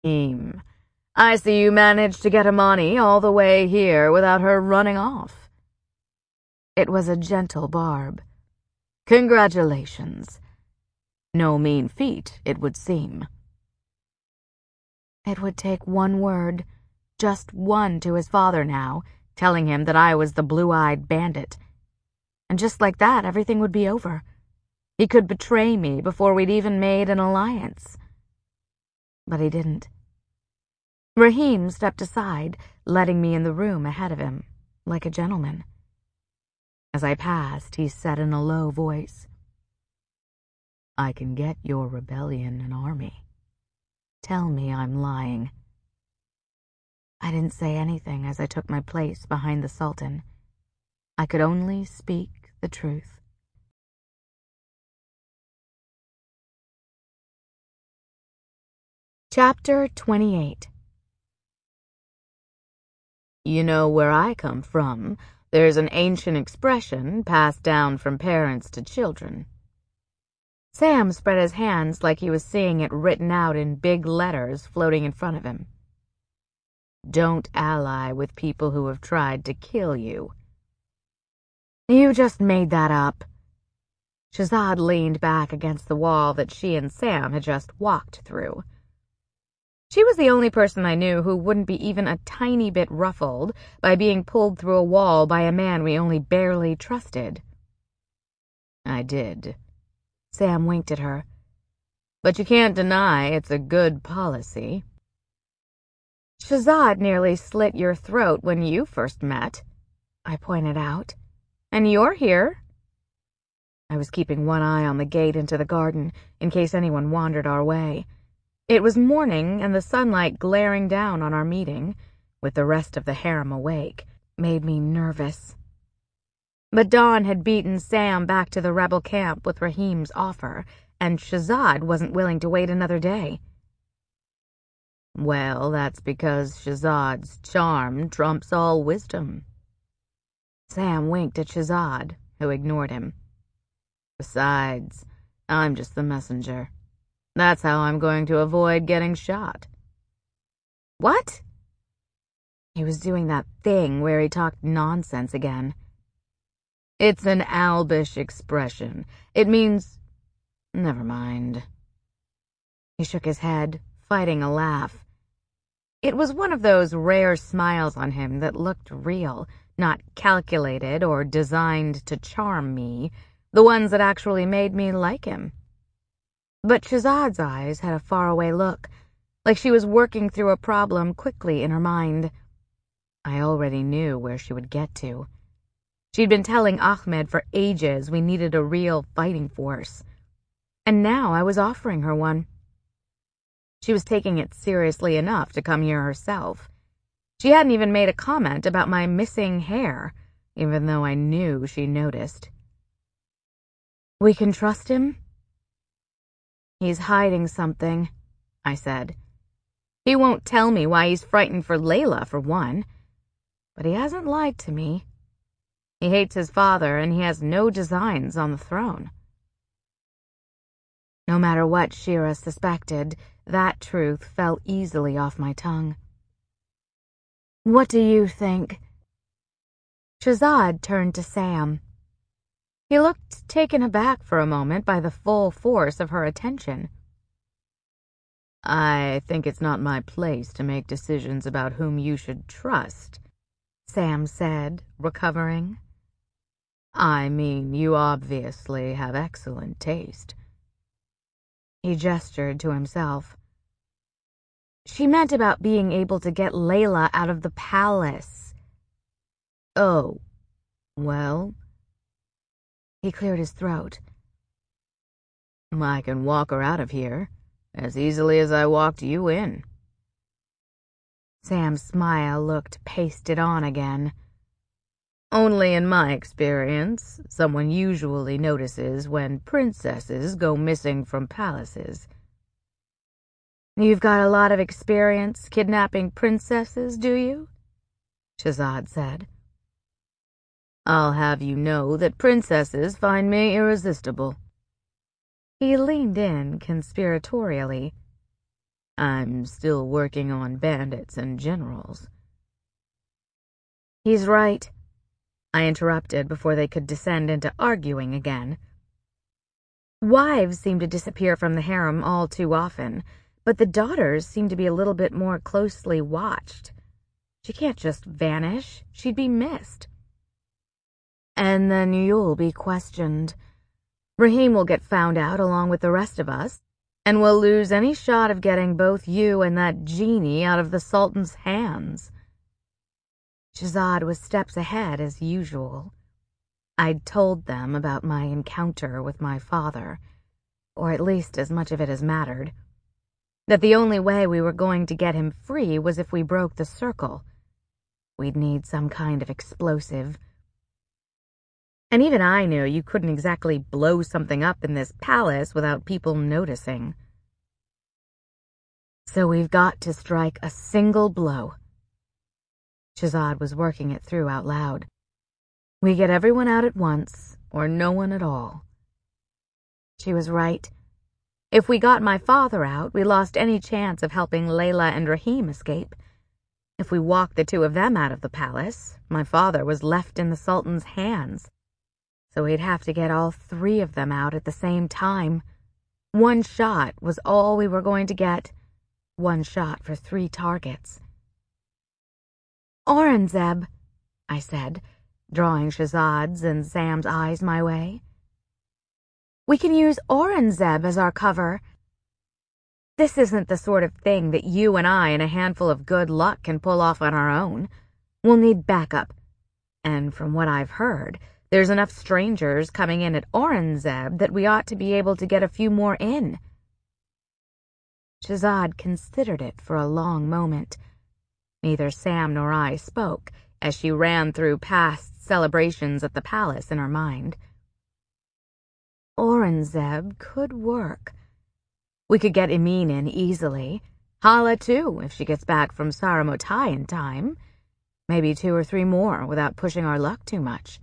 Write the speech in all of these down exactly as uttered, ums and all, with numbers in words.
Rahim, I see you managed to get Amani all the way here without her running off. It was a gentle barb. Congratulations. No mean feat, it would seem. It would take one word, just one to his father now, telling him that I was the blue-eyed bandit. And just like that, everything would be over. He could betray me before we'd even made an alliance. But he didn't. Rahim stepped aside, letting me in the room ahead of him, like a gentleman. As I passed, he said in a low voice, I can get your rebellion an army. Tell me I'm lying. I didn't say anything as I took my place behind the Sultan. I could only speak the truth. Chapter twenty-eight. You know where I come from. There's an ancient expression passed down from parents to children. Sam spread his hands like he was seeing it written out in big letters floating in front of him. Don't ally with people who have tried to kill you. You just made that up. Shahzad leaned back against the wall that she and Sam had just walked through. She was the only person I knew who wouldn't be even a tiny bit ruffled by being pulled through a wall by a man we only barely trusted. I did. Sam winked at her. But you can't deny it's a good policy. Shahzad nearly slit your throat when you first met, I pointed out. And you're here. I was keeping one eye on the gate into the garden in case anyone wandered our way. It was morning, and the sunlight glaring down on our meeting, with the rest of the harem awake, made me nervous. But Dawn had beaten Sam back to the rebel camp with Rahim's offer, and Shahzad wasn't willing to wait another day. Well, that's because Shahzad's charm trumps all wisdom. Sam winked at Shahzad, who ignored him. Besides, I'm just the messenger. That's how I'm going to avoid getting shot. What? He was doing that thing where he talked nonsense again. It's an Albish expression. It means... Never mind. He shook his head, fighting a laugh. It was one of those rare smiles on him that looked real, not calculated or designed to charm me, the ones that actually made me like him. But Shahzad's eyes had a faraway look, like she was working through a problem quickly in her mind. I already knew where she would get to. She'd been telling Ahmed for ages we needed a real fighting force. And now I was offering her one. She was taking it seriously enough to come here herself. She hadn't even made a comment about my missing hair, even though I knew she noticed. We can trust him? He's hiding something, I said. He won't tell me why he's frightened for Layla, for one. But he hasn't lied to me. He hates his father, and he has no designs on the throne. No matter what Shira suspected, that truth fell easily off my tongue. What do you think? Shahzad turned to Sam. He looked taken aback for a moment by the full force of her attention. I think it's not my place to make decisions about whom you should trust, Sam said, recovering. I mean, you obviously have excellent taste. He gestured to himself. She meant about being able to get Layla out of the palace. Oh, well... He cleared his throat. I can walk her out of here, as easily as I walked you in. Sam's smile looked pasted on again. Only in my experience, someone usually notices when princesses go missing from palaces. You've got a lot of experience kidnapping princesses, do you? Shahzad said. I'll have you know that princesses find me irresistible. He leaned in conspiratorially. I'm still working on bandits and generals. He's right, I interrupted before they could descend into arguing again. Wives seem to disappear from the harem all too often, but the daughters seem to be a little bit more closely watched. She can't just vanish. She'd be missed. And then you'll be questioned. Rahim will get found out along with the rest of us, and we'll lose any shot of getting both you and that genie out of the Sultan's hands. Shahzad was steps ahead as usual. I'd told them about my encounter with my father, or at least as much of it as mattered, that the only way we were going to get him free was if we broke the circle. We'd need some kind of explosive. And even I knew you couldn't exactly blow something up in this palace without people noticing. So we've got to strike a single blow. Shahzad was working it through out loud. We get everyone out at once, or no one at all. She was right. If we got my father out, we lost any chance of helping Layla and Rahim escape. If we walked the two of them out of the palace, my father was left in the Sultan's hands. So we'd have to get all three of them out at the same time. One shot was all we were going to get. One shot for three targets. Aurangzeb, I said, drawing Shahzad's and Sam's eyes my way. We can use Aurangzeb as our cover. This isn't the sort of thing that you and I and a handful of good luck can pull off on our own. We'll need backup. And from what I've heard, there's enough strangers coming in at Aurangzeb that we ought to be able to get a few more in. Shahzad considered it for a long moment. Neither Sam nor I spoke as she ran through past celebrations at the palace in her mind. Aurangzeb could work. We could get Emin in easily. Hala, too, if she gets back from Saramotai in time. Maybe two or three more without pushing our luck too much.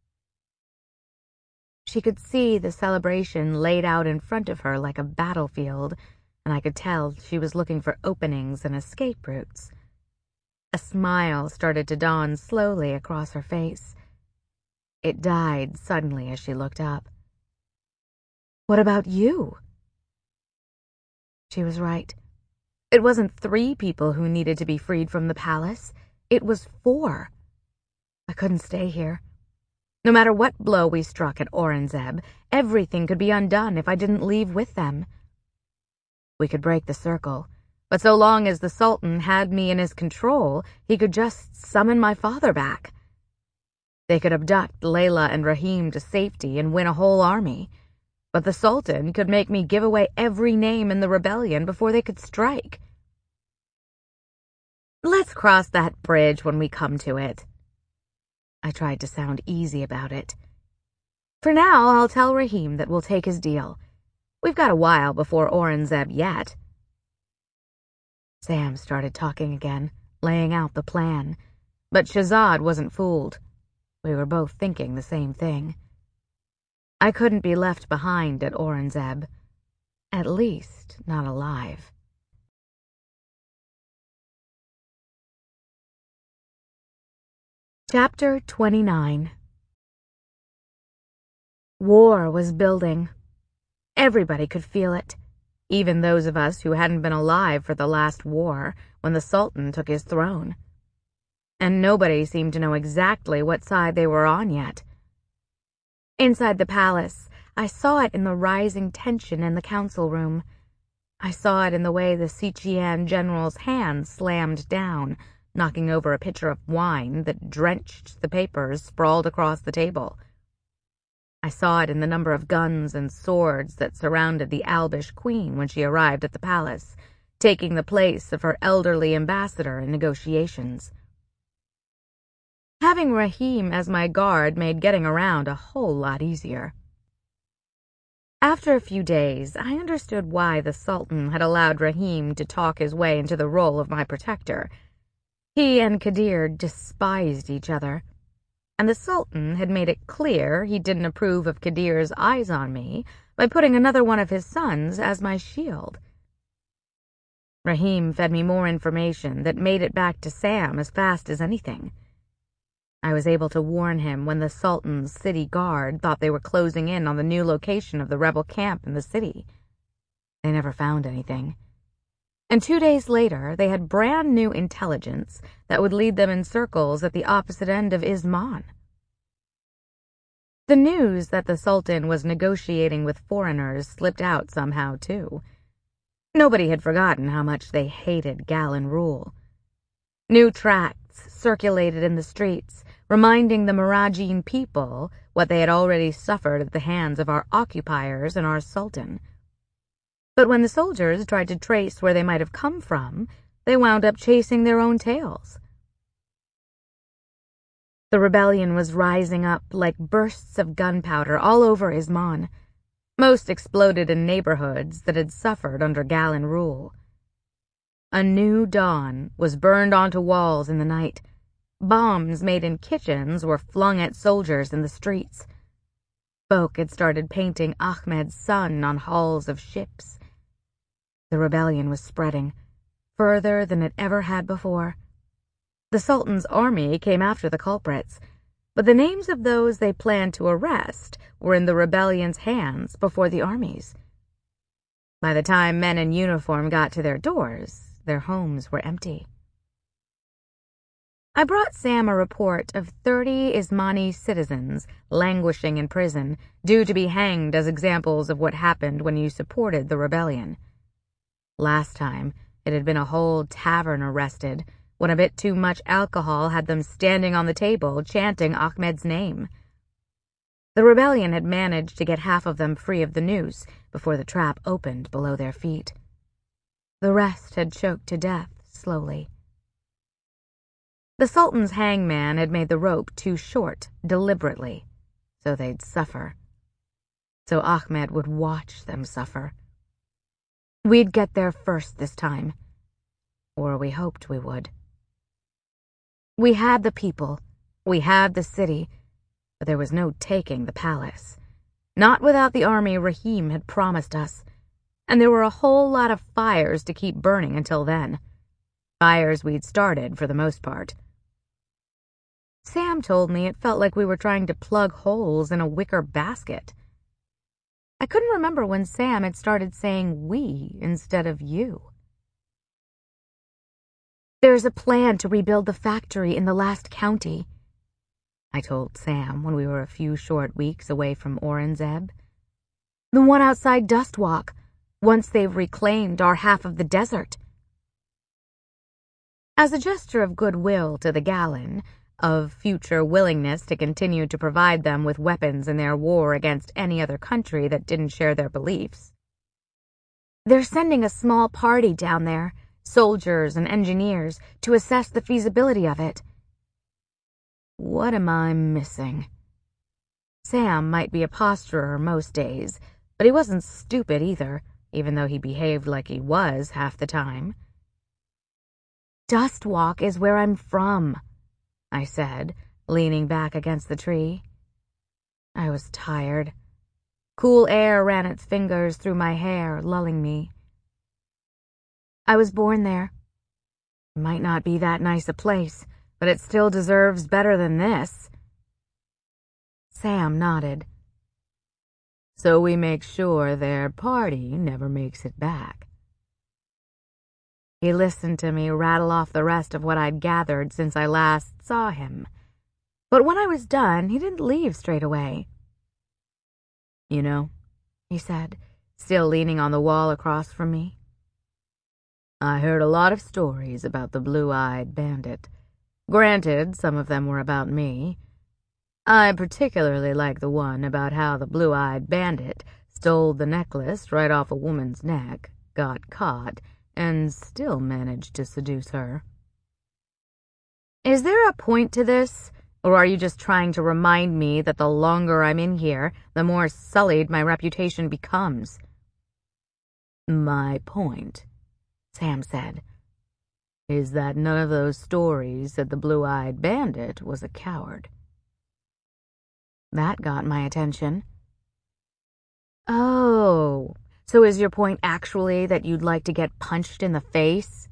She could see the celebration laid out in front of her like a battlefield, and I could tell she was looking for openings and escape routes. A smile started to dawn slowly across her face. It died suddenly as she looked up. What about you? She was right. It wasn't three people who needed to be freed from the palace. It was four. I couldn't stay here. No matter what blow we struck at Aurangzeb, everything could be undone if I didn't leave with them. We could break the circle, but so long as the Sultan had me in his control, he could just summon my father back. They could abduct Layla and Rahim to safety and win a whole army, but the Sultan could make me give away every name in the rebellion before they could strike. Let's cross that bridge when we come to it. I tried to sound easy about it. For now, I'll tell Rahim that we'll take his deal. We've got a while before Aurangzeb yet. Sam started talking again, laying out the plan, but Shahzad wasn't fooled. We were both thinking the same thing. I couldn't be left behind at Aurangzeb, at least not alive. Chapter twenty-nine. War was building. Everybody could feel it, even those of us who hadn't been alive for the last war when the Sultan took his throne. And nobody seemed to know exactly what side they were on yet. Inside the palace, I saw it in the rising tension in the council room. I saw it in the way the Siqian general's hand slammed down, knocking over a pitcher of wine that drenched the papers sprawled across the table. I saw it in the number of guns and swords that surrounded the Albish queen when she arrived at the palace, taking the place of her elderly ambassador in negotiations. Having Rahim as my guard made getting around a whole lot easier. After a few days, I understood why the Sultan had allowed Rahim to talk his way into the role of my protector. He and Kadir despised each other, and the Sultan had made it clear he didn't approve of Kadir's eyes on me by putting another one of his sons as my shield. Rahim fed me more information that made it back to Sam as fast as anything. I was able to warn him when the Sultan's city guard thought they were closing in on the new location of the rebel camp in the city. They never found anything. And two days later, they had brand new intelligence that would lead them in circles at the opposite end of Isman. The news that the Sultan was negotiating with foreigners slipped out somehow, too. Nobody had forgotten how much they hated Galen rule. New tracts circulated in the streets, reminding the Maragine people what they had already suffered at the hands of our occupiers and our Sultan. But when the soldiers tried to trace where they might have come from, they wound up chasing their own tails. The rebellion was rising up like bursts of gunpowder all over Isman. Most exploded in neighborhoods that had suffered under Galen rule. A new dawn was burned onto walls in the night. Bombs made in kitchens were flung at soldiers in the streets. Folk had started painting Ahmed's son on hulls of ships. The rebellion was spreading, further than it ever had before. The Sultan's army came after the culprits, but the names of those they planned to arrest were in the rebellion's hands before the army's. By the time men in uniform got to their doors, their homes were empty. I brought Sam a report of thirty Ismani citizens languishing in prison, due to be hanged as examples of what happened when you supported the rebellion. Last time, it had been a whole tavern arrested, when a bit too much alcohol had them standing on the table chanting Ahmed's name. The rebellion had managed to get half of them free of the noose before the trap opened below their feet. The rest had choked to death slowly. The Sultan's hangman had made the rope too short, deliberately, so they'd suffer. So Ahmed would watch them suffer. We'd get there first this time, or we hoped we would. We had the people, we had the city, but there was no taking the palace. Not without the army Rahim had promised us, and there were a whole lot of fires to keep burning until then. Fires we'd started for the most part. Sam told me it felt like we were trying to plug holes in a wicker basket. I couldn't remember when Sam had started saying we instead of you. There's a plan to rebuild the factory in the last county, I told Sam when we were a few short weeks away from Aurangzeb. The one outside Dustwalk, once they've reclaimed our half of the desert. As a gesture of goodwill to the Galen, of future willingness to continue to provide them with weapons in their war against any other country that didn't share their beliefs. They're sending a small party down there, soldiers and engineers, to assess the feasibility of it. What am I missing? Sam might be a posturer most days, but he wasn't stupid either, even though he behaved like he was half the time. Dustwalk is where I'm from, I said, leaning back against the tree. I was tired. Cool air ran its fingers through my hair, lulling me. I was born there. It might not be that nice a place, but it still deserves better than this. Sam nodded. So we make sure their party never makes it back. He listened to me rattle off the rest of what I'd gathered since I last saw him. But when I was done, he didn't leave straight away. You know, he said, still leaning on the wall across from me, I heard a lot of stories about the blue-eyed bandit. Granted, some of them were about me. I particularly like the one about how the blue-eyed bandit stole the necklace right off a woman's neck, got caught, and still managed to seduce her. Is there a point to this, or are you just trying to remind me that the longer I'm in here, the more sullied my reputation becomes? My point, Sam said, is that none of those stories said the blue-eyed bandit was a coward. That got my attention. Oh, So is your point actually that you'd like to get punched in the face?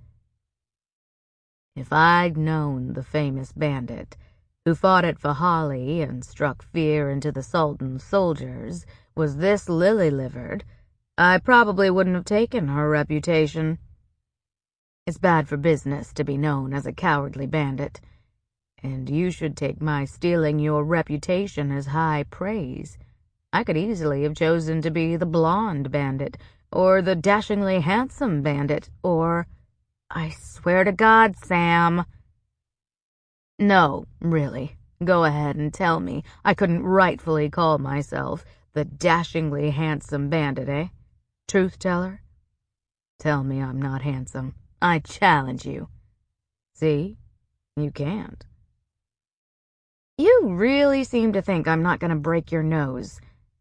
If I'd known the famous bandit who fought at Fahali and struck fear into the Sultan's soldiers was this lily-livered, I probably wouldn't have taken her reputation. It's bad for business to be known as a cowardly bandit, and you should take my stealing your reputation as high praise. I could easily have chosen to be the blonde bandit, or the dashingly handsome bandit, or... I swear to God, Sam. No, really. Go ahead and tell me I couldn't rightfully call myself the dashingly handsome bandit, eh? Truth teller? Tell me I'm not handsome. I challenge you. See? You can't. You really seem to think I'm not going to break your nose.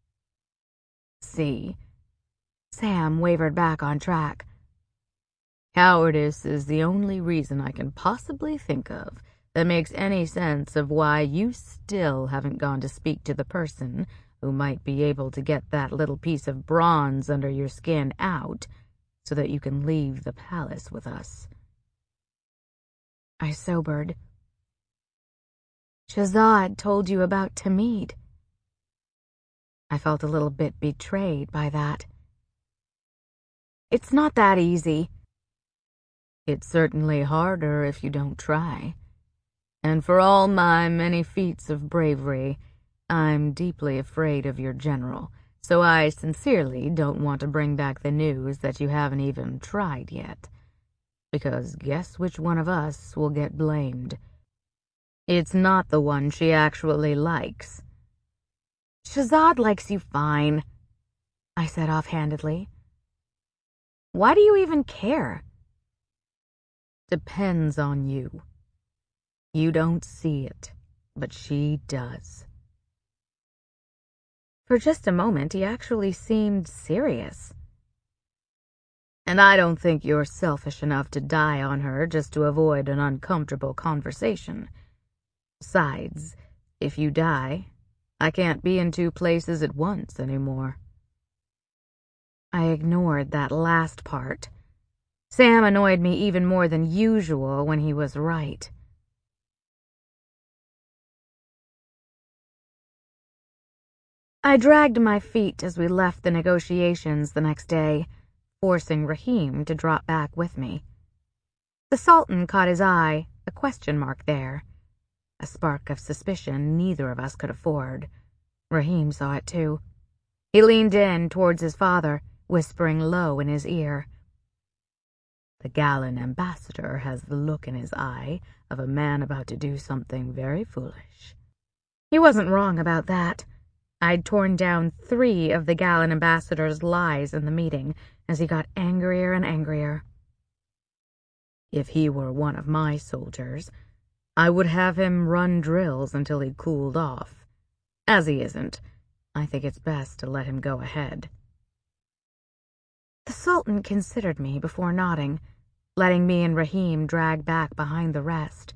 See? Sam wavered back on track. Cowardice is the only reason I can possibly think of that makes any sense of why you still haven't gone to speak to the person who might be able to get that little piece of bronze under your skin out so that you can leave the palace with us. I sobered. Shahzad told you about Tamid. I felt a little bit betrayed by that. It's not that easy. It's certainly harder if you don't try. And for all my many feats of bravery, I'm deeply afraid of your general, so I sincerely don't want to bring back the news that you haven't even tried yet. Because guess which one of us will get blamed? It's not the one she actually likes. Shahzad likes you fine, I said offhandedly. Why do you even care? Depends on you. You don't see it, but she does. For just a moment, he actually seemed serious. And I don't think you're selfish enough to die on her just to avoid an uncomfortable conversation. Besides, if you die, I can't be in two places at once anymore. I ignored that last part. Sam annoyed me even more than usual when he was right. I dragged my feet as we left the negotiations the next day, forcing Rahim to drop back with me. The Sultan caught his eye, a question mark there. A spark of suspicion neither of us could afford. Rahim saw it too. He leaned in towards his father, whispering low in his ear. The Galan ambassador has the look in his eye of a man about to do something very foolish. He wasn't wrong about that. I'd torn down three of the Galan ambassador's lies in the meeting as he got angrier and angrier. If he were one of my soldiers, I would have him run drills until he cooled off. As he isn't, I think it's best to let him go ahead. The Sultan considered me before nodding, letting me and Rahim drag back behind the rest.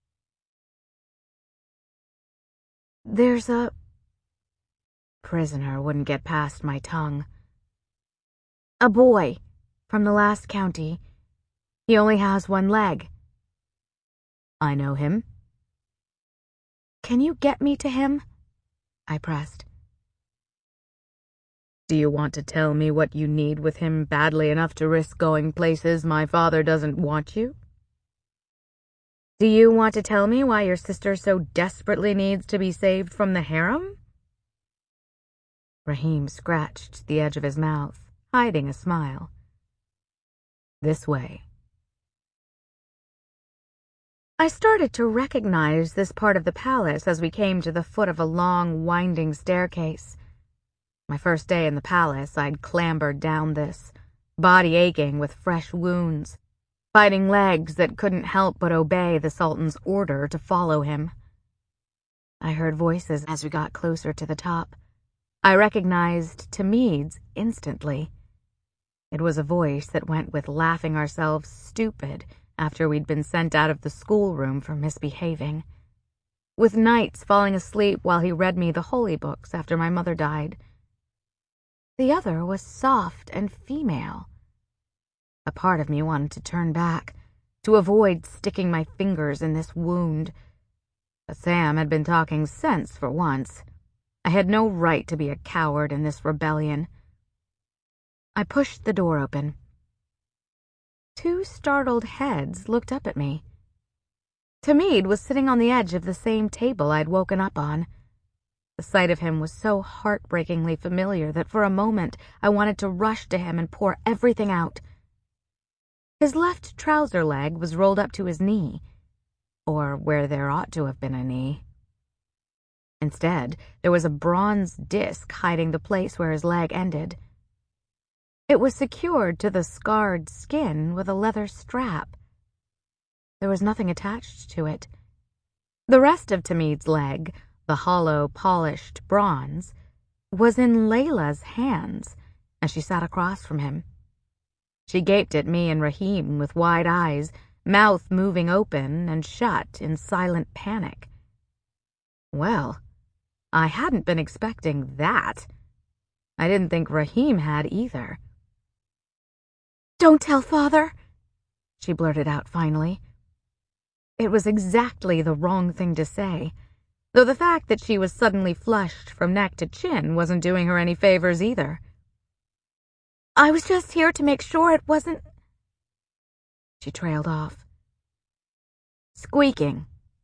There's a... Prisoner wouldn't get past my tongue. A boy from the last county. He only has one leg. I know him. Can you get me to him? I pressed. Do you want to tell me what you need with him badly enough to risk going places my father doesn't want you? Do you want to tell me why your sister so desperately needs to be saved from the harem? Rahim scratched the edge of his mouth, hiding a smile. This way. I started to recognize this part of the palace as we came to the foot of a long, winding staircase. My first day in the palace, I'd clambered down this, body aching with fresh wounds, fighting legs that couldn't help but obey the Sultan's order to follow him. I heard voices as we got closer to the top. I recognized Tamid's instantly. It was a voice that went with laughing ourselves stupid after we'd been sent out of the schoolroom for misbehaving, with nights falling asleep while he read me the holy books after my mother died. The other was soft and female. A part of me wanted to turn back, to avoid sticking my fingers in this wound. But Sam had been talking sense for once. I had no right to be a coward in this rebellion. I pushed the door open. Two startled heads looked up at me. Tamid was sitting on the edge of the same table I'd woken up on. The sight of him was so heartbreakingly familiar that for a moment I wanted to rush to him and pour everything out. His left trouser leg was rolled up to his knee, or where there ought to have been a knee. Instead, there was a bronze disc hiding the place where his leg ended. It was secured to the scarred skin with a leather strap. There was nothing attached to it. The rest of Tamid's leg, the hollow, polished bronze, was in Layla's hands as she sat across from him. She gaped at me and Rahim with wide eyes, mouth moving open and shut in silent panic. Well, I hadn't been expecting that. I didn't think Rahim had either. "Don't tell Father," she blurted out finally. It was exactly the wrong thing to say, though the fact that she was suddenly flushed from neck to chin wasn't doing her any favors either. "I was just here to make sure it wasn't—" She trailed off. "Squeaking."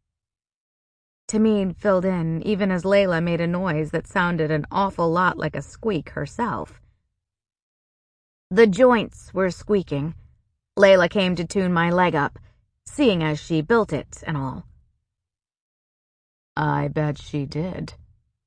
Tamid filled in, even as Layla made a noise that sounded an awful lot like a squeak herself. "The joints were squeaking. Layla came to tune my leg up, seeing as she built it and all." "I bet she did."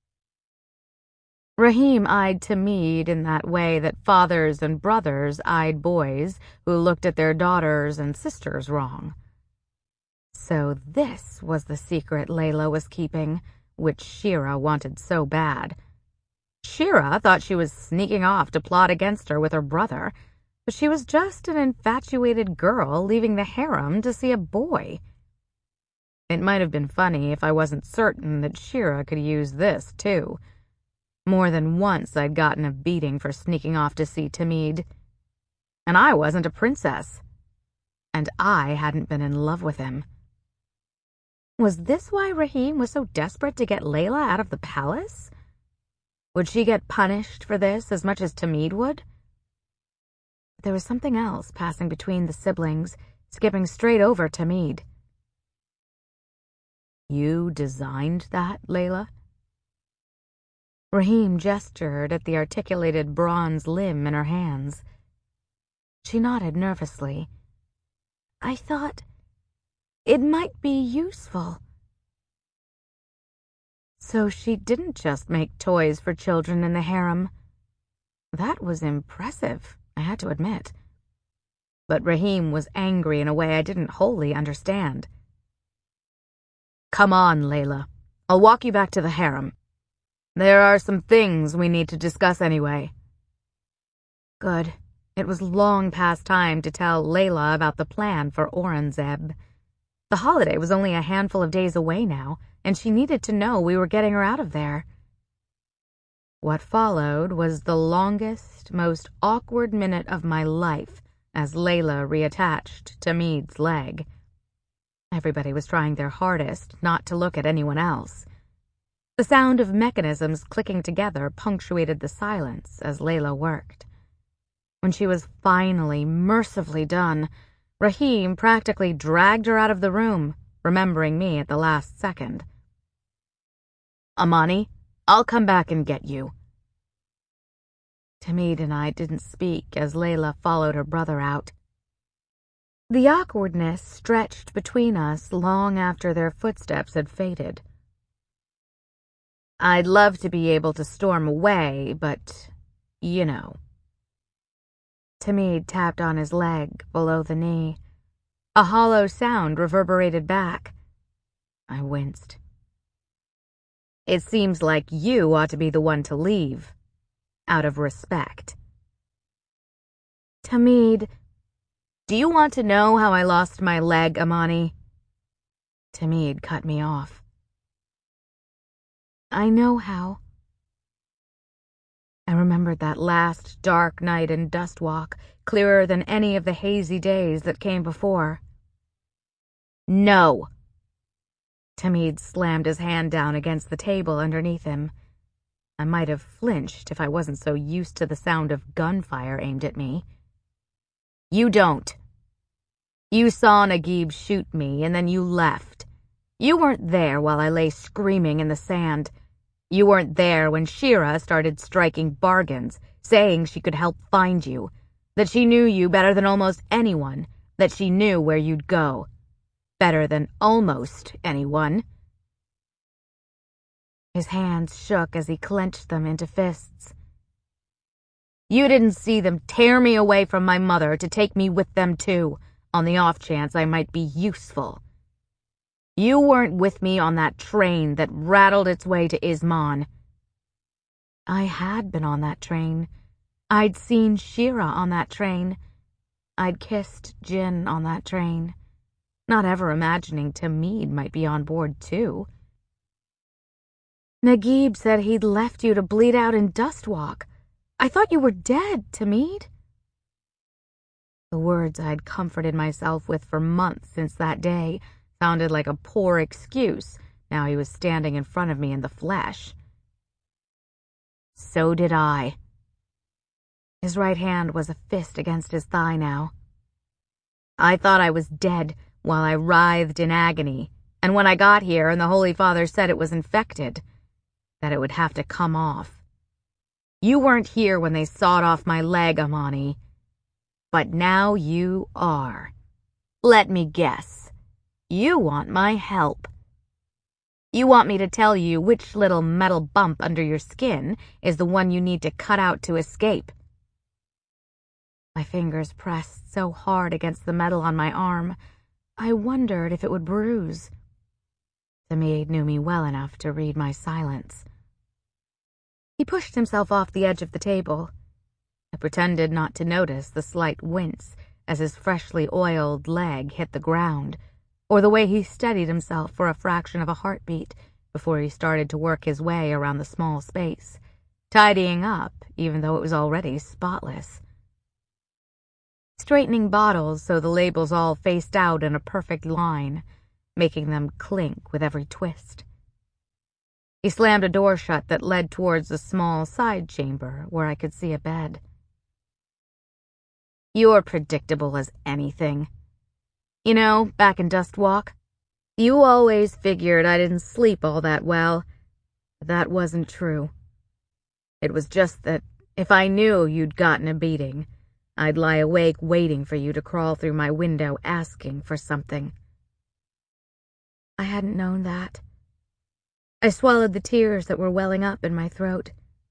Rahim eyed Tamid in that way that fathers and brothers eyed boys who looked at their daughters and sisters wrong. So this was the secret Layla was keeping, which Shira wanted so bad. Shira thought she was sneaking off to plot against her with her brother, but she was just an infatuated girl leaving the harem to see a boy. It might have been funny if I wasn't certain that Shira could use this, too. More than once I'd gotten a beating for sneaking off to see Tamid. And I wasn't a princess. And I hadn't been in love with him. Was this why Rahim was so desperate to get Layla out of the palace? Would she get punished for this as much as Tamid would? There was something else passing between the siblings, skipping straight over Tamid. "You designed that, Layla?" Rahim gestured at the articulated bronze limb in her hands. She nodded nervously. "I thought it might be useful." So she didn't just make toys for children in the harem. That was impressive, I had to admit. But Rahim was angry in a way I didn't wholly understand. "Come on, Layla. I'll walk you back to the harem. There are some things we need to discuss anyway." Good. It was long past time to tell Layla about the plan for Aurangzeb. The holiday was only a handful of days away now, and she needed to know we were getting her out of there. What followed was the longest, most awkward minute of my life as Layla reattached Tamid's leg. Everybody was trying their hardest not to look at anyone else. The sound of mechanisms clicking together punctuated the silence as Layla worked. When she was finally, mercifully done, Rahim practically dragged her out of the room, remembering me at the last second. "Amani, I'll come back and get you." Tamid and I didn't speak as Layla followed her brother out. The awkwardness stretched between us long after their footsteps had faded. "I'd love to be able to storm away, but, you know." Tamid tapped on his leg below the knee. A hollow sound reverberated back. I winced. "It seems like you ought to be the one to leave, out of respect." "Tamid, do you want to know how I lost my leg, Amani?" Tamid cut me off. "I know how." I remembered that last dark night in Dustwalk, clearer than any of the hazy days that came before. No! Tamid slammed his hand down against the table underneath him. I might have flinched if I wasn't so used to the sound of gunfire aimed at me. You don't. You saw Naguib shoot me, and then you left. You weren't there while I lay screaming in the sand. You weren't there when Shira started striking bargains, saying she could help find you, that she knew you better than almost anyone, that she knew where you'd go. Better than almost anyone. His hands shook as he clenched them into fists. You didn't see them tear me away from my mother to take me with them too, on the off chance I might be useful. You weren't with me on that train that rattled its way to Isman. I had been on that train. I'd seen Shira on that train. I'd kissed Jinn on that train, not ever imagining Tamid might be on board too. Naguib said he'd left you to bleed out in Dustwalk. I thought you were dead, Tamid. The words I'd comforted myself with for months since that day sounded like a poor excuse now he was standing in front of me in the flesh. So did I. His right hand was a fist against his thigh now. I thought I was dead while I writhed in agony, and when I got here and the Holy Father said it was infected, that it would have to come off. You weren't here when they sawed off my leg, Amani. But now you are. Let me guess. You want my help. You want me to tell you which little metal bump under your skin is the one you need to cut out to escape. My fingers pressed so hard against the metal on my arm, I wondered if it would bruise. Tamid knew me well enough to read my silence. He pushed himself off the edge of the table. I pretended not to notice the slight wince as his freshly oiled leg hit the ground, or the way he steadied himself for a fraction of a heartbeat before he started to work his way around the small space, tidying up even though it was already spotless. Straightening bottles so the labels all faced out in a perfect line, making them clink with every twist. He slammed a door shut that led towards a small side chamber where I could see a bed. You're predictable as anything. You know, back in Dustwalk, you always figured I didn't sleep all that well. But that wasn't true. It was just that if I knew you'd gotten a beating, I'd lie awake waiting for you to crawl through my window asking for something. I hadn't known that. I swallowed the tears that were welling up in my throat.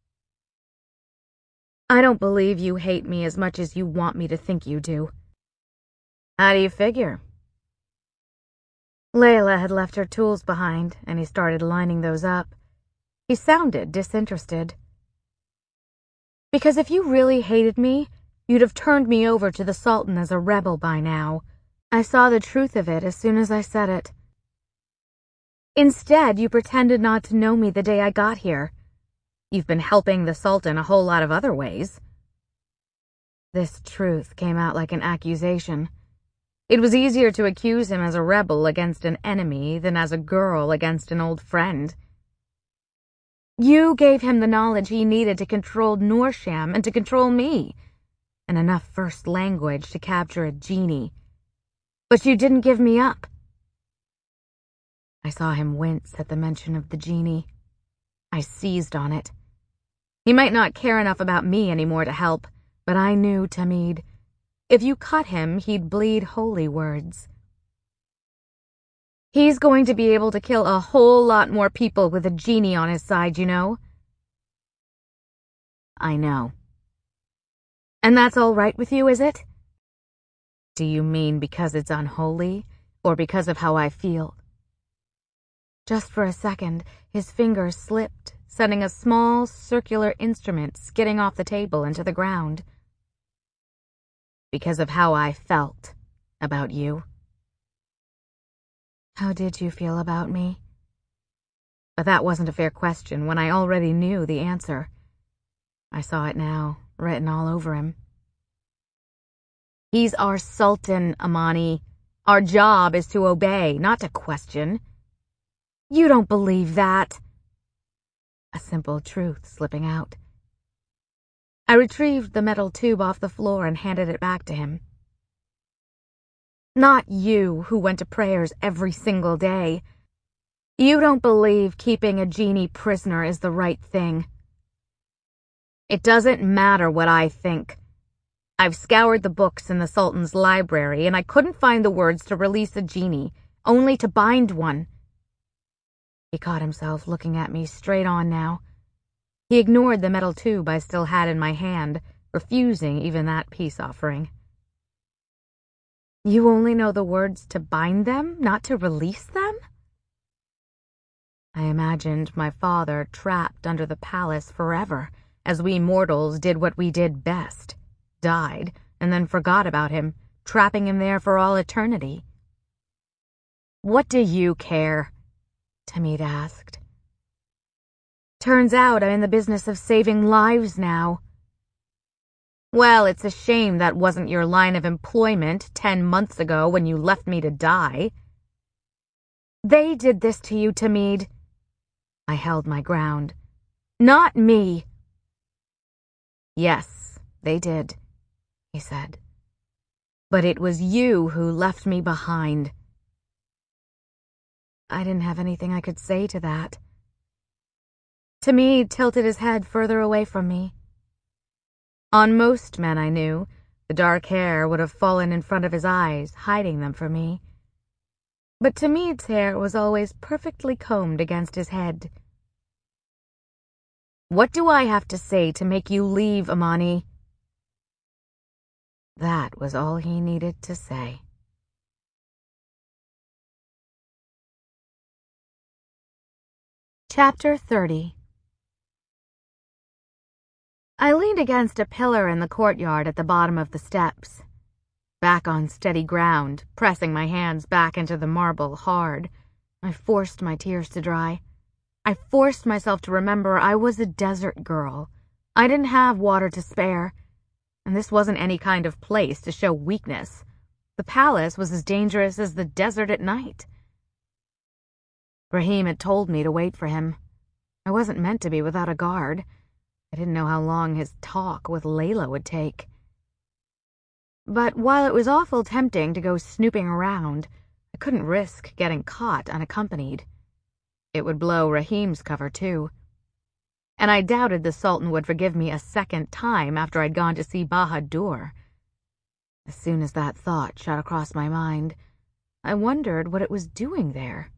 I don't believe you hate me as much as you want me to think you do. How do you figure? Layla had left her tools behind, and he started lining those up. He sounded disinterested. Because if you really hated me, you'd have turned me over to the Sultan as a rebel by now. I saw the truth of it as soon as I said it. Instead, you pretended not to know me the day I got here. You've been helping the Sultan a whole lot of other ways. This truth came out like an accusation. It was easier to accuse him as a rebel against an enemy than as a girl against an old friend. You gave him the knowledge he needed to control Norsham and to control me, and enough first language to capture a genie. But you didn't give me up. I saw him wince at the mention of the genie. I seized on it. He might not care enough about me anymore to help, but I knew Tamid. If you cut him, he'd bleed holy words. He's going to be able to kill a whole lot more people with a genie on his side, you know? I know. And that's all right with you, is it? Do you mean because it's unholy, or because of how I feel? Just for a second, his fingers slipped, sending a small, circular instrument skidding off the table into the ground. Because of how I felt about you. How did you feel about me? But that wasn't a fair question when I already knew the answer. I saw it now, written all over him. He's our sultan, Amani. Our job is to obey, not to question. You don't believe that. A simple truth slipping out. I retrieved the metal tube off the floor and handed it back to him. Not you, who went to prayers every single day. You don't believe keeping a genie prisoner is the right thing. It doesn't matter what I think. I've scoured the books in the Sultan's library, and I couldn't find the words to release a genie, only to bind one. He caught himself looking at me straight on now. He ignored the metal tube I still had in my hand, refusing even that peace offering. You only know the words to bind them, not to release them? I imagined my father trapped under the palace forever, as we mortals did what we did best. Died, and then forgot about him, trapping him there for all eternity. What do you care? Tamid asked. Turns out I'm in the business of saving lives now. Well, it's a shame that wasn't your line of employment ten months ago when you left me to die. They did this to you, Tamid. I held my ground. Not me. Yes, they did, he said. But it was you who left me behind. I didn't have anything I could say to that. Tamid tilted his head further away from me. On most men I knew, the dark hair would have fallen in front of his eyes, hiding them from me. But Tamid's hair was always perfectly combed against his head. What do I have to say to make you leave, Amani? That was all he needed to say. Chapter thirty. I leaned against a pillar in the courtyard at the bottom of the steps. Back on steady ground, pressing my hands back into the marble hard, I forced my tears to dry. I forced myself to remember I was a desert girl. I didn't have water to spare, and this wasn't any kind of place to show weakness. The palace was as dangerous as the desert at night. Rahim had told me to wait for him. I wasn't meant to be without a guard. I didn't know how long his talk with Layla would take. But while it was awful tempting to go snooping around, I couldn't risk getting caught unaccompanied. It would blow Rahim's cover, too. And I doubted the Sultan would forgive me a second time after I'd gone to see Bahadur. As soon as that thought shot across my mind, I wondered what it was doing there.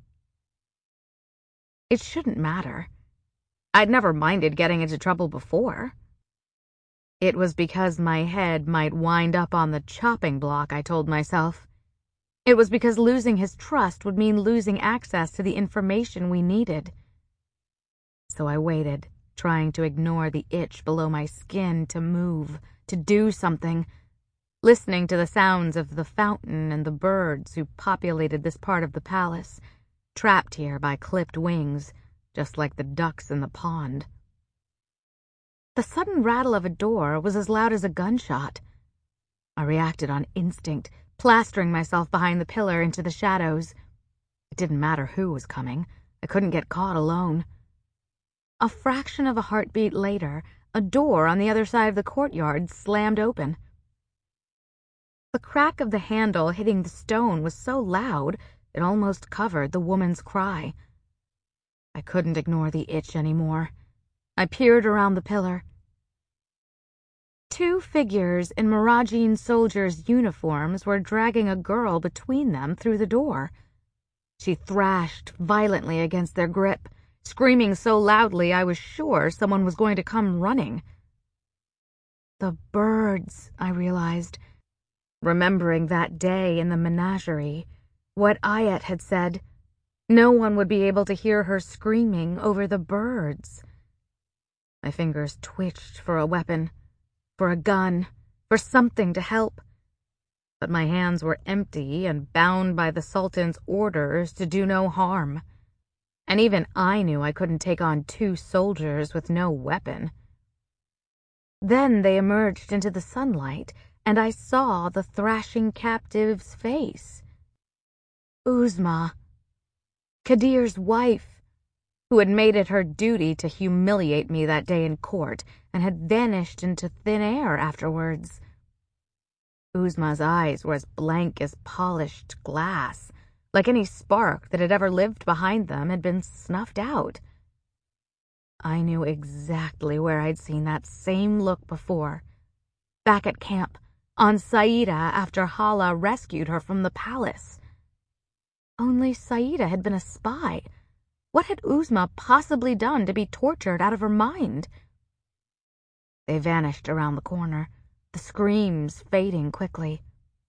It shouldn't matter. I'd never minded getting into trouble before. It was because my head might wind up on the chopping block, I told myself. It was because losing his trust would mean losing access to the information we needed. So I waited, trying to ignore the itch below my skin to move, to do something, listening to the sounds of the fountain and the birds who populated this part of the palace, trapped here by clipped wings, just like the ducks in the pond. The sudden rattle of a door was as loud as a gunshot. I reacted on instinct, plastering myself behind the pillar into the shadows. It didn't matter who was coming. I couldn't get caught alone. A fraction of a heartbeat later, a door on the other side of the courtyard slammed open. The crack of the handle hitting the stone was so loud it almost covered the woman's cry. I couldn't ignore the itch anymore. I peered around the pillar. Two figures in Miragine soldiers' uniforms were dragging a girl between them through the door. She thrashed violently against their grip, screaming so loudly I was sure someone was going to come running. The birds, I realized, remembering that day in the menagerie, what Ayat had said. No one would be able to hear her screaming over the birds. My fingers twitched for a weapon, for a gun, for something to help. But my hands were empty and bound by the Sultan's orders to do no harm. And even I knew I couldn't take on two soldiers with no weapon. Then they emerged into the sunlight, and I saw the thrashing captive's face. Uzma, Kadir's wife, who had made it her duty to humiliate me that day in court and had vanished into thin air afterwards. Uzma's eyes were as blank as polished glass, like any spark that had ever lived behind them had been snuffed out. I knew exactly where I'd seen that same look before. Back at camp, on Saida after Hala rescued her from the palace. Only Saida had been a spy. What had Uzma possibly done to be tortured out of her mind? They vanished around the corner, the screams fading quickly.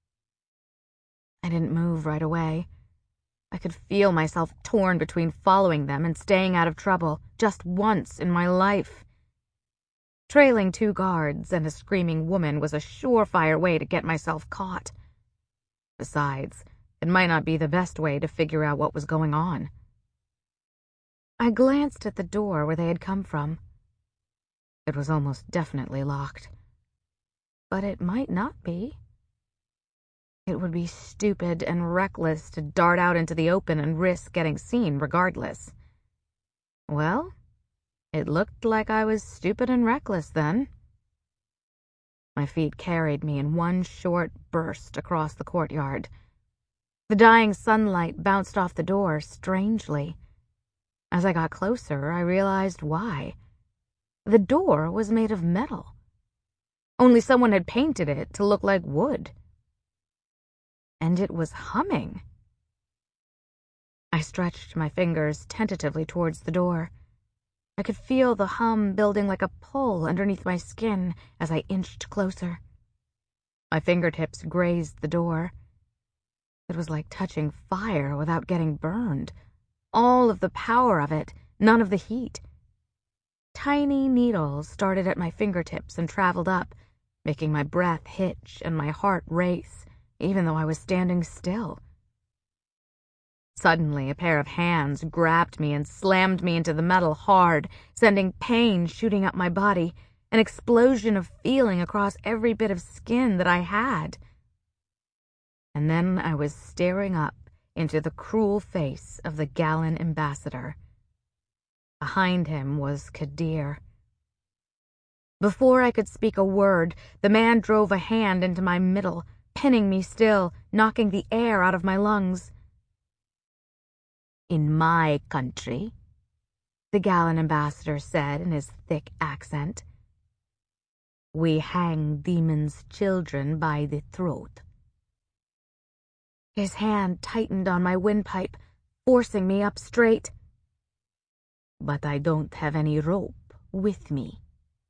I didn't move right away. I could feel myself torn between following them and staying out of trouble just once in my life. Trailing two guards and a screaming woman was a surefire way to get myself caught. Besides, it might not be the best way to figure out what was going on. I glanced at the door where they had come from. It was almost definitely locked. But it might not be. It would be stupid and reckless to dart out into the open and risk getting seen regardless. Well, it looked like I was stupid and reckless then. My feet carried me in one short burst across the courtyard. The dying sunlight bounced off the door strangely. As I got closer, I realized why. The door was made of metal. Only someone had painted it to look like wood. And it was humming. I stretched my fingers tentatively towards the door. I could feel the hum building like a pull underneath my skin as I inched closer. My fingertips grazed the door. It was like touching fire without getting burned. All of the power of it, none of the heat. Tiny needles started at my fingertips and traveled up, making my breath hitch and my heart race, even though I was standing still. Suddenly, a pair of hands grabbed me and slammed me into the metal hard, sending pain shooting up my body, an explosion of feeling across every bit of skin that I had. And then I was staring up into the cruel face of the Galan ambassador. Behind him was Kadir. Before I could speak a word, the man drove a hand into my middle, pinning me still, knocking the air out of my lungs. "In my country," the Galan ambassador said in his thick accent, "we hang demons' children by the throat." His hand tightened on my windpipe, forcing me up straight. "But I don't have any rope with me."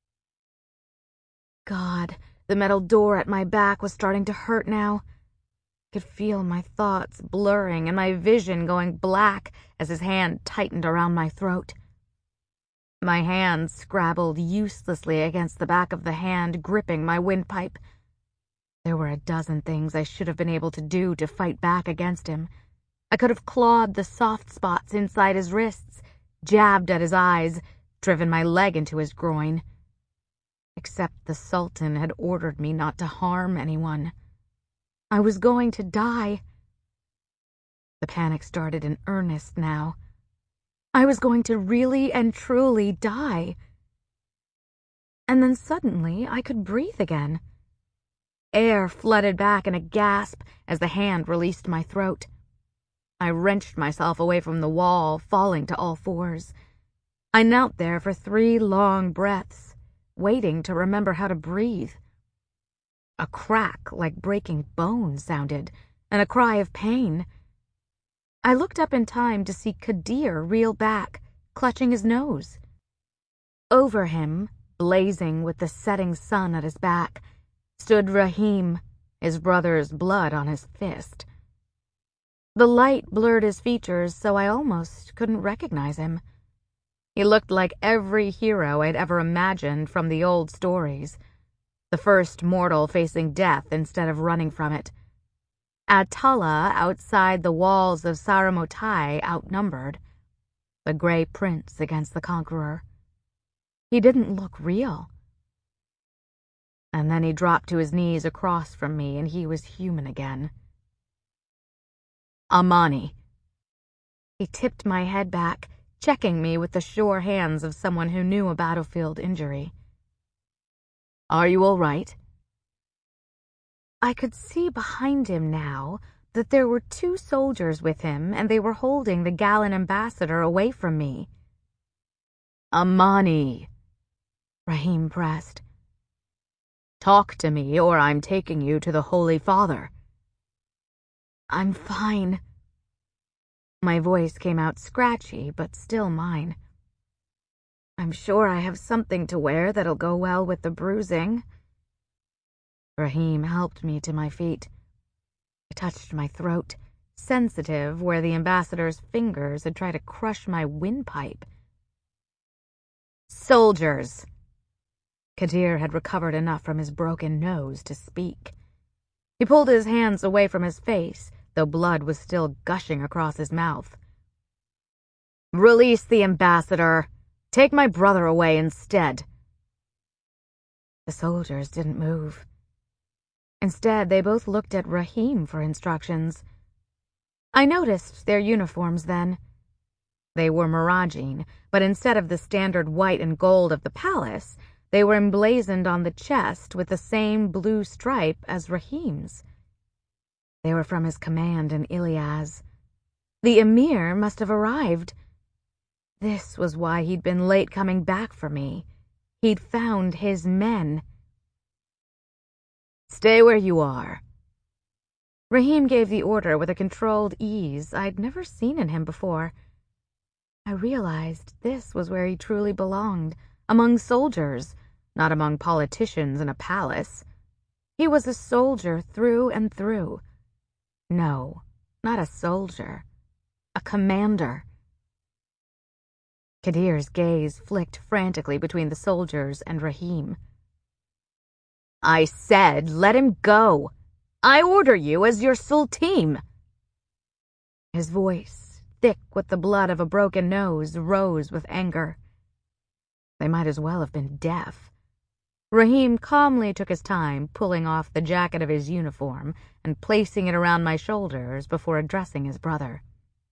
God, the metal door at my back was starting to hurt now. I could feel my thoughts blurring and my vision going black as his hand tightened around my throat. My hand scrabbled uselessly against the back of the hand gripping my windpipe. There were a dozen things I should have been able to do to fight back against him. I could have clawed the soft spots inside his wrists, jabbed at his eyes, driven my leg into his groin. Except the Sultan had ordered me not to harm anyone. I was going to die. The panic started in earnest now. I was going to really and truly die. And then suddenly I could breathe again. Air flooded back in a gasp as the hand released my throat. I wrenched myself away from the wall, falling to all fours. I knelt there for three long breaths, waiting to remember how to breathe. A crack like breaking bone sounded, and a cry of pain. I looked up in time to see Kadir reel back, clutching his nose. Over him, blazing with the setting sun at his back, stood Rahim, his brother's blood on his fist. The light blurred his features so I almost couldn't recognize him. He looked like every hero I'd ever imagined from the old stories. The first mortal facing death instead of running from it. Atala outside the walls of Saramotai outnumbered. The Grey Prince against the Conqueror. He didn't look real. And then he dropped to his knees across from me, and he was human again. Amani. He tipped my head back, checking me with the sure hands of someone who knew a battlefield injury. Are you all right? I could see behind him now that there were two soldiers with him, and they were holding the Gallan ambassador away from me. Amani, Rahim pressed. Talk to me, or I'm taking you to the Holy Father. I'm fine. My voice came out scratchy, but still mine. I'm sure I have something to wear that'll go well with the bruising. Rahim helped me to my feet. He touched my throat, sensitive where the ambassador's fingers had tried to crush my windpipe. Soldiers! Kadir had recovered enough from his broken nose to speak. He pulled his hands away from his face, though blood was still gushing across his mouth. Release the ambassador! Take my brother away instead! The soldiers didn't move. Instead, they both looked at Rahim for instructions. I noticed their uniforms then. They were Miragine, but instead of the standard white and gold of the palace, they were emblazoned on the chest with the same blue stripe as Rahim's. They were from his command in Ilyas. The emir must have arrived. This was why he'd been late coming back for me. He'd found his men. Stay where you are. Rahim gave the order with a controlled ease I'd never seen in him before. I realized this was where he truly belonged, among soldiers, not among politicians in a palace. He was a soldier through and through. No, not a soldier. A commander. Kadir's gaze flicked frantically between the soldiers and Rahim. I said let him go. I order you as your sultan. His voice, thick with the blood of a broken nose, rose with anger. They might as well have been deaf. Rahim calmly took his time, pulling off the jacket of his uniform and placing it around my shoulders before addressing his brother.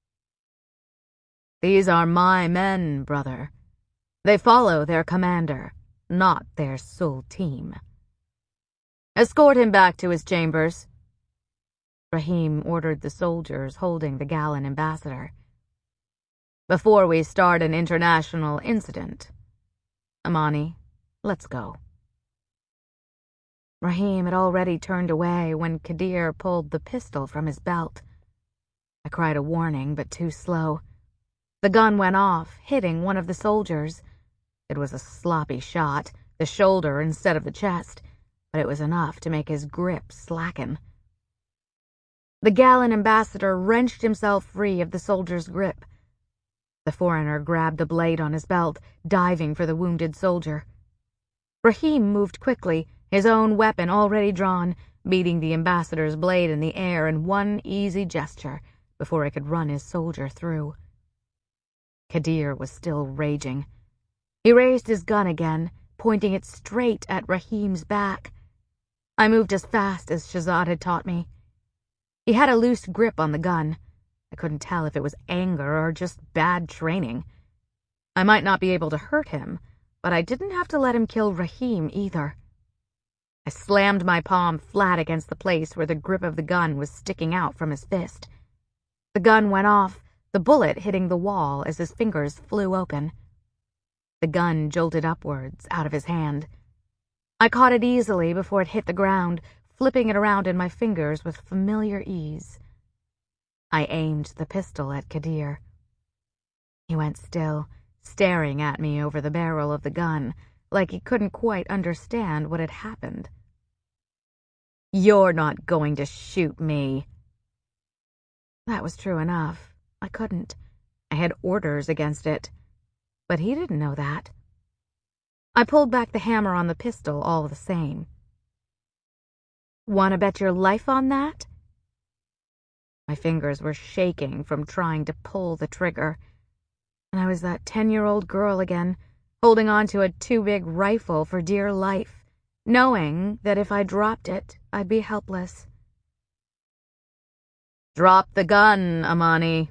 These are my men, brother. They follow their commander, not their sultan. Escort him back to his chambers. Rahim ordered the soldiers holding the Gallan ambassador. Before we start an international incident. Amani, let's go. Rahim had already turned away when Kadir pulled the pistol from his belt. I cried a warning, but too slow. The gun went off, hitting one of the soldiers. It was a sloppy shot, the shoulder instead of the chest, but it was enough to make his grip slacken. The Gallan ambassador wrenched himself free of the soldier's grip. The foreigner grabbed the blade on his belt, diving for the wounded soldier. Rahim moved quickly, his own weapon already drawn, beating the ambassador's blade in the air in one easy gesture before it could run his soldier through. Kadir was still raging. He raised his gun again, pointing it straight at Rahim's back. I moved as fast as Shahzad had taught me. He had a loose grip on the gun. I couldn't tell if it was anger or just bad training. I might not be able to hurt him, but I didn't have to let him kill Rahim either. I slammed my palm flat against the place where the grip of the gun was sticking out from his fist. The gun went off, the bullet hitting the wall as his fingers flew open. The gun jolted upwards out of his hand. I caught it easily before it hit the ground, flipping it around in my fingers with familiar ease. I aimed the pistol at Kadir. He went still, staring at me over the barrel of the gun, like he couldn't quite understand what had happened. You're not going to shoot me. That was true enough. I couldn't. I had orders against it. But he didn't know that. I pulled back the hammer on the pistol all the same. Want to bet your life on that? My fingers were shaking from trying to pull the trigger, and I was that ten-year-old girl again, holding on to a too-big rifle for dear life, knowing that if I dropped it, I'd be helpless. "Drop the gun, Amani."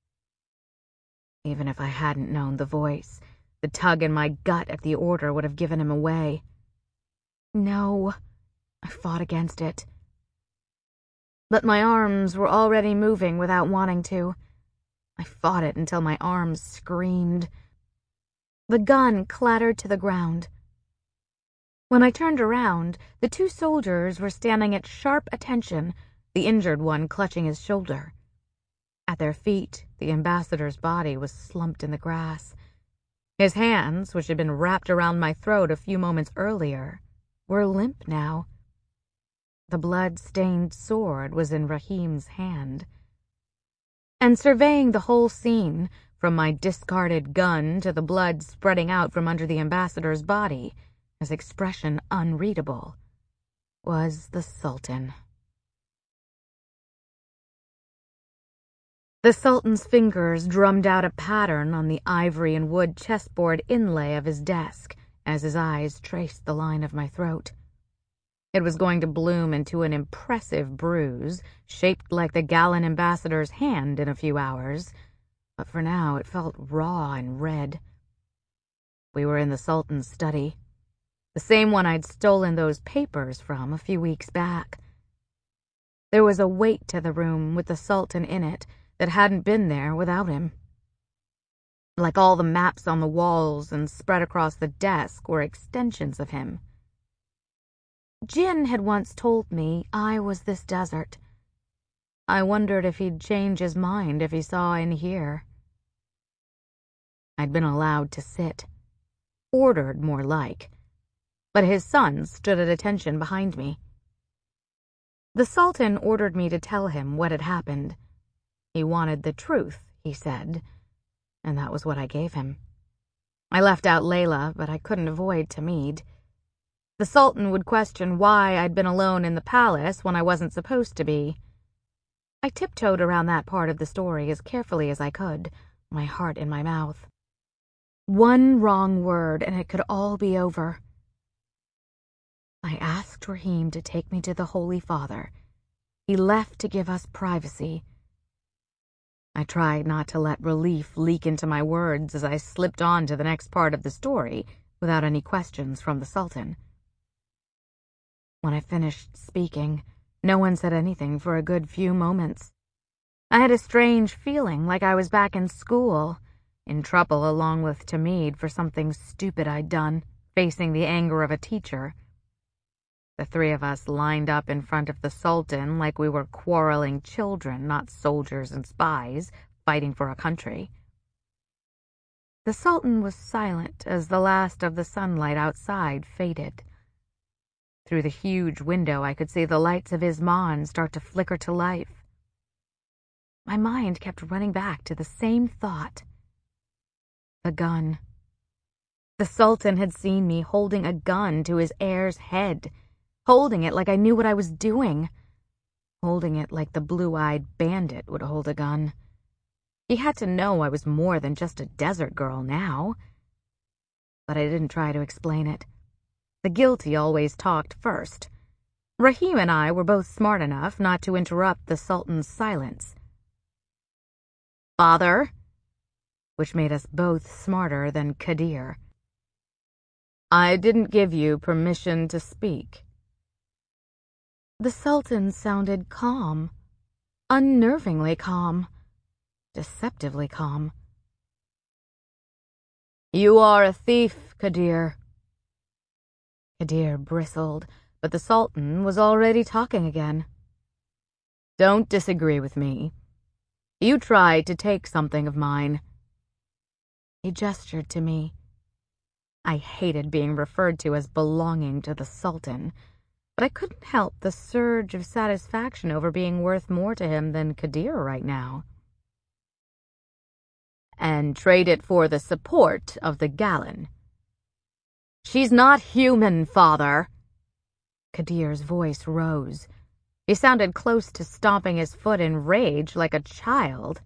Even if I hadn't known the voice, the tug in my gut at the order would have given him away. No, I fought against it. But my arms were already moving without wanting to. I fought it until my arms screamed. The gun clattered to the ground. When I turned around, the two soldiers were standing at sharp attention, the injured one clutching his shoulder. At their feet, the ambassador's body was slumped in the grass. His hands, which had been wrapped around my throat a few moments earlier, were limp now. The blood-stained sword was in Rahim's hand. And surveying the whole scene, from my discarded gun to the blood spreading out from under the ambassador's body, his expression unreadable, was the Sultan. The Sultan's fingers drummed out a pattern on the ivory and wood chessboard inlay of his desk as his eyes traced the line of my throat. It was going to bloom into an impressive bruise, shaped like the Galan ambassador's hand in a few hours, but for now it felt raw and red. We were in the Sultan's study, the same one I'd stolen those papers from a few weeks back. There was a weight to the room with the Sultan in it that hadn't been there without him. Like all the maps on the walls and spread across the desk were extensions of him. Jin had once told me I was this desert. I wondered if he'd change his mind if he saw and hear. I'd been allowed to sit, ordered more like, but his son stood at attention behind me. The Sultan ordered me to tell him what had happened. He wanted the truth, he said, and that was what I gave him. I left out Layla, but I couldn't avoid Tamid. The Sultan would question why I'd been alone in the palace when I wasn't supposed to be. I tiptoed around that part of the story as carefully as I could, my heart in my mouth. One wrong word and it could all be over. I asked Rahim to take me to the Holy Father. He left to give us privacy. I tried not to let relief leak into my words as I slipped on to the next part of the story without any questions from the Sultan. When I finished speaking, no one said anything for a good few moments. I had a strange feeling like I was back in school, in trouble along with Tamid for something stupid I'd done, facing the anger of a teacher. The three of us lined up in front of the Sultan like we were quarreling children, not soldiers and spies, fighting for a country. The Sultan was silent as the last of the sunlight outside faded. Through the huge window, I could see the lights of Isman start to flicker to life. My mind kept running back to the same thought. The gun. The Sultan had seen me holding a gun to his heir's head, holding it like I knew what I was doing, holding it like the blue-eyed bandit would hold a gun. He had to know I was more than just a desert girl now. But I didn't try to explain it. The guilty always talked first. Rahim and I were both smart enough not to interrupt the Sultan's silence. "Father," which made us both smarter than Kadir. "I didn't give you permission to speak." The Sultan sounded calm, unnervingly calm, deceptively calm. "You are a thief, Kadir." Kadir bristled, but the Sultan was already talking again. "Don't disagree with me. You tried to take something of mine." He gestured to me. I hated being referred to as belonging to the Sultan, but I couldn't help the surge of satisfaction over being worth more to him than Kadir right now. "And trade it for the support of the Galan." "She's not human, Father." Kadir's voice rose. He sounded close to stomping his foot in rage like a child.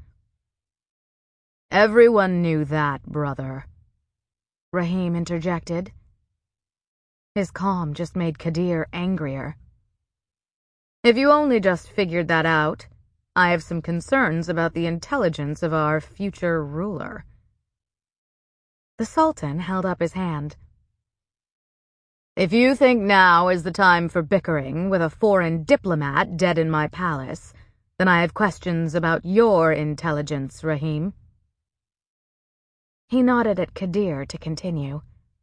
"Everyone knew that, brother," Rahim interjected. His calm just made Kadir angrier. If you only just figured that out, I have some concerns about the intelligence of our future ruler. The Sultan held up his hand. If you think now is the time for bickering with a foreign diplomat dead in my palace, then I have questions about your intelligence, Rahim. He nodded at Kadir to continue.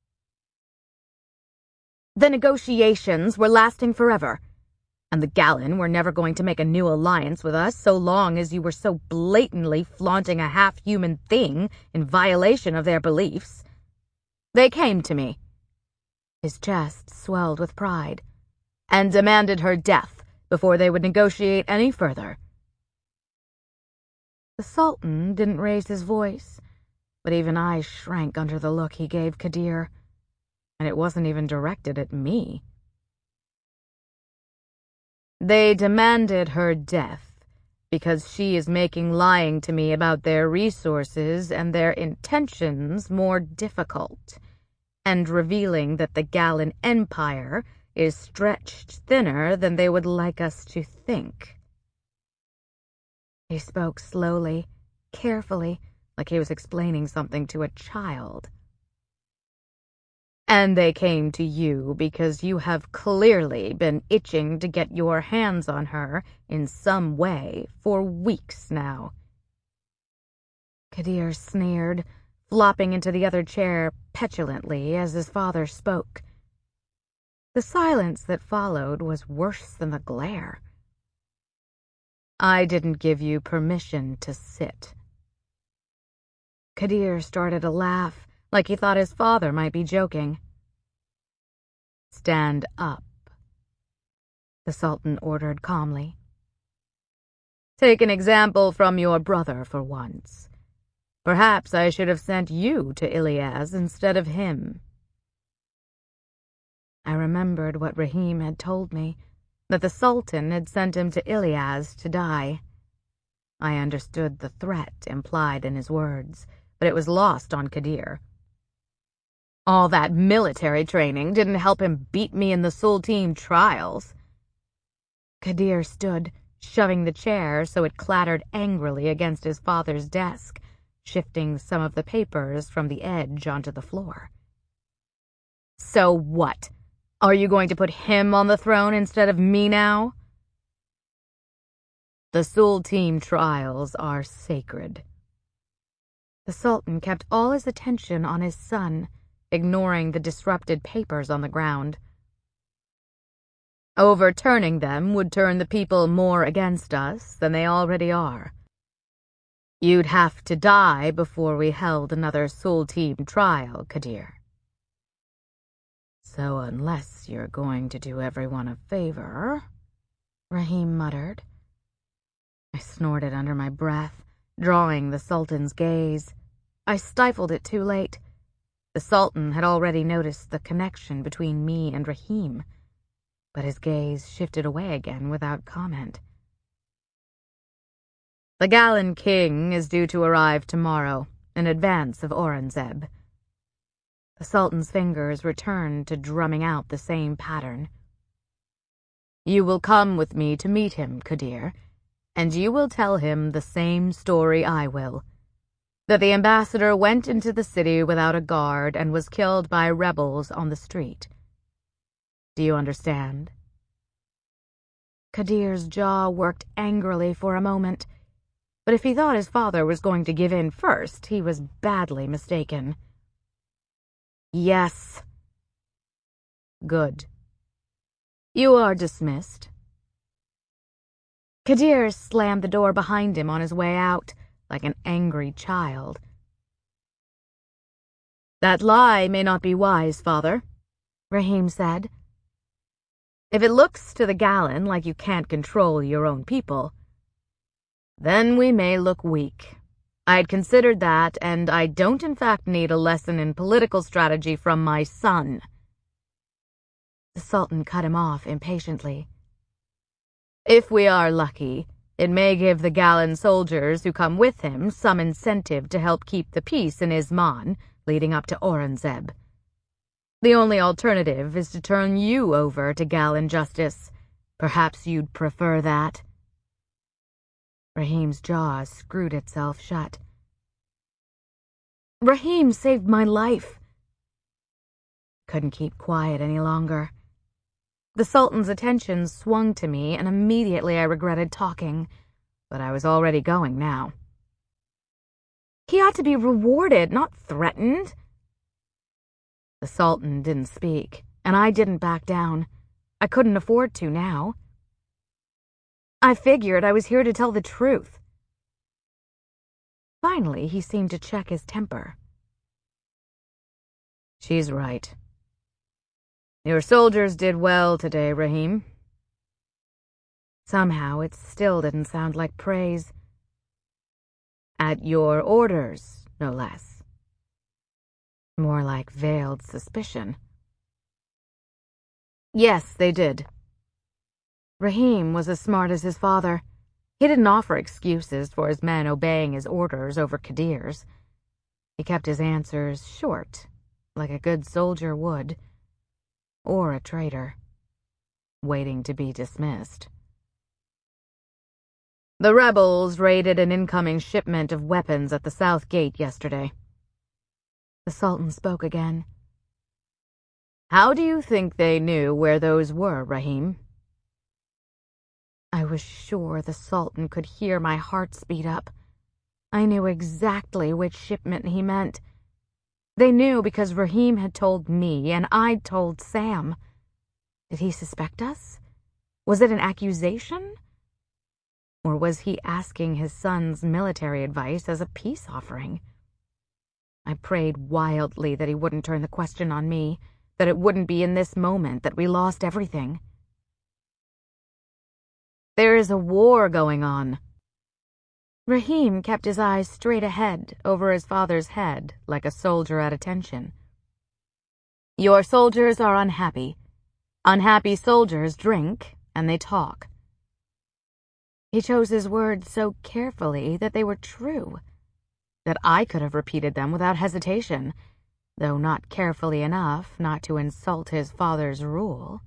The negotiations were lasting forever, and the Gallen were never going to make a new alliance with us so long as you were so blatantly flaunting a half-human thing in violation of their beliefs. They came to me. His chest swelled with pride, and demanded her death before they would negotiate any further. The Sultan didn't raise his voice, but even I shrank under the look he gave Kadir, and it wasn't even directed at me. They demanded her death because she is making lying to me about their resources and their intentions more difficult, and revealing that the Gallen Empire is stretched thinner than they would like us to think. He spoke slowly, carefully, like he was explaining something to a child. And they came to you because you have clearly been itching to get your hands on her in some way for weeks now. Kadir sneered, flopping into the other chair petulantly as his father spoke. The silence that followed was worse than the glare. I didn't give you permission to sit. Kadir started to laugh, like he thought his father might be joking. Stand up, the Sultan ordered calmly. Take an example from your brother for once. Perhaps I should have sent you to Ilyas instead of him. I remembered what Rahim had told me, that the Sultan had sent him to Ilyas to die. I understood the threat implied in his words, but it was lost on Kadir. All that military training didn't help him beat me in the Sultan trials. Kadir stood, shoving the chair so it clattered angrily against his father's desk, shifting some of the papers from the edge onto the floor. So what? Are you going to put him on the throne instead of me now? The Sultan trials are sacred. The Sultan kept all his attention on his son, ignoring the disrupted papers on the ground. Overturning them would turn the people more against us than they already are. You'd have to die before we held another Sultan trial, Kadir. So unless you're going to do everyone a favor, Rahim muttered. I snorted under my breath, drawing the Sultan's gaze. I stifled it too late. The Sultan had already noticed the connection between me and Rahim, but his gaze shifted away again without comment. The Gallen king is due to arrive tomorrow, in advance of Aurangzeb. The Sultan's fingers returned to drumming out the same pattern. You will come with me to meet him, Kadir, and you will tell him the same story I will. That the ambassador went into the city without a guard and was killed by rebels on the street. Do you understand? Kadir's jaw worked angrily for a moment, but if he thought his father was going to give in first, he was badly mistaken. Yes. Good. You are dismissed. Kadir slammed the door behind him on his way out, like an angry child. That lie may not be wise, father, Rahim said. If it looks to the Gallen like you can't control your own people, then we may look weak. I'd considered that, and I don't in fact need a lesson in political strategy from my son. The Sultan cut him off impatiently. If we are lucky, it may give the Gallen soldiers who come with him some incentive to help keep the peace in Isman leading up to Aurangzeb. The only alternative is to turn you over to Gal and Justice. Perhaps you'd prefer that." Rahim's jaw screwed itself shut. "Rahim saved my life." Couldn't keep quiet any longer. The Sultan's attention swung to me, and immediately I regretted talking, but I was already going now. "He ought to be rewarded, not threatened." The Sultan didn't speak, and I didn't back down. I couldn't afford to now. "I figured I was here to tell the truth." Finally, he seemed to check his temper. "She's right. Your soldiers did well today, Rahim." Somehow, it still didn't sound like praise. "At your orders, no less." More like veiled suspicion. "Yes, they did." Rahim was as smart as his father. He didn't offer excuses for his men obeying his orders over Qadir's. He kept his answers short, like a good soldier would, or a traitor, waiting to be dismissed. "The rebels raided an incoming shipment of weapons at the south gate yesterday." The Sultan spoke again. "How do you think they knew where those were, Rahim?" I was sure the Sultan could hear my heart speed up. I knew exactly which shipment he meant. They knew because Rahim had told me, and I'd told Sam. Did he suspect us? Was it an accusation? Or was he asking his son's military advice as a peace offering? I prayed wildly that he wouldn't turn the question on me, that it wouldn't be in this moment that we lost everything. "There is a war going on." Rahim kept his eyes straight ahead, over his father's head, like a soldier at attention. "Your soldiers are unhappy. Unhappy soldiers drink, and they talk." He chose his words so carefully that they were true, that I could have repeated them without hesitation, though not carefully enough not to insult his father's rule.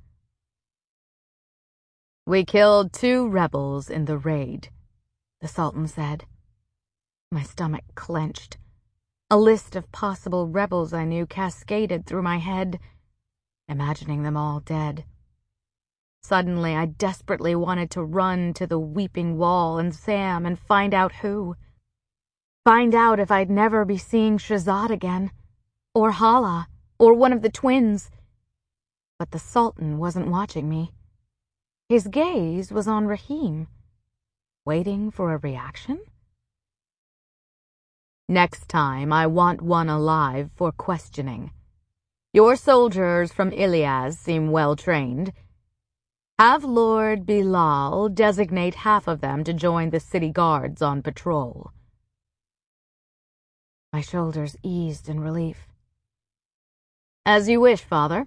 "We killed two rebels in the raid," the Sultan said. My stomach clenched. A list of possible rebels I knew cascaded through my head, imagining them all dead. Suddenly, I desperately wanted to run to the weeping wall and Sam and find out who. Find out if I'd never be seeing Shahzad again, or Hala, or one of the twins. But the Sultan wasn't watching me. His gaze was on Rahim, waiting for a reaction. "Next time, I want one alive for questioning. Your soldiers from Ilyas seem well trained. Have Lord Bilal designate half of them to join the city guards on patrol." My shoulders eased in relief. "As you wish, Father."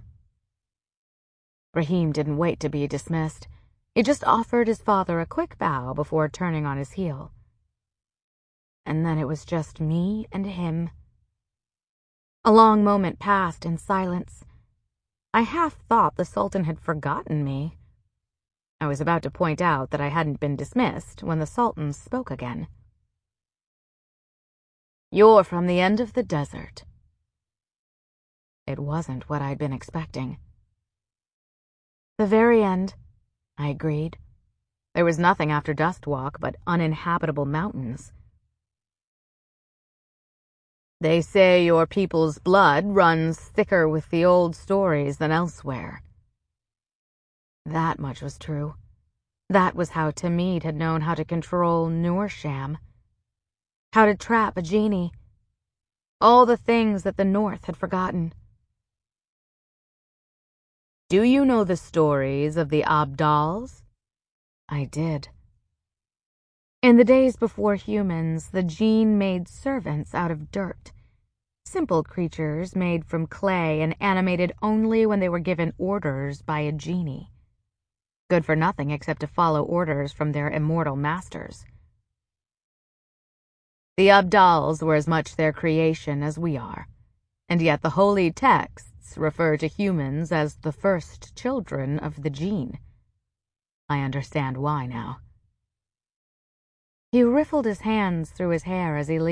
Rahim didn't wait to be dismissed. He just offered his father a quick bow before turning on his heel. And then it was just me and him. A long moment passed in silence. I half thought the Sultan had forgotten me. I was about to point out that I hadn't been dismissed when the Sultan spoke again. "You're from the end of the desert." It wasn't what I'd been expecting. "The very end," I agreed. There was nothing after Dustwalk but uninhabitable mountains. "They say your people's blood runs thicker with the old stories than elsewhere." That much was true. That was how Tamid had known how to control Noorsham, how to trap a genie, all the things that the North had forgotten. "Do you know the stories of the Abdals?" I did. In the days before humans, the Jinn made servants out of dirt, simple creatures made from clay and animated only when they were given orders by a genie, good for nothing except to follow orders from their immortal masters. The Abdals were as much their creation as we are, and yet the holy texts Scientists refer to humans as the first children of the gene. I understand why now. He riffled his hands through his hair as he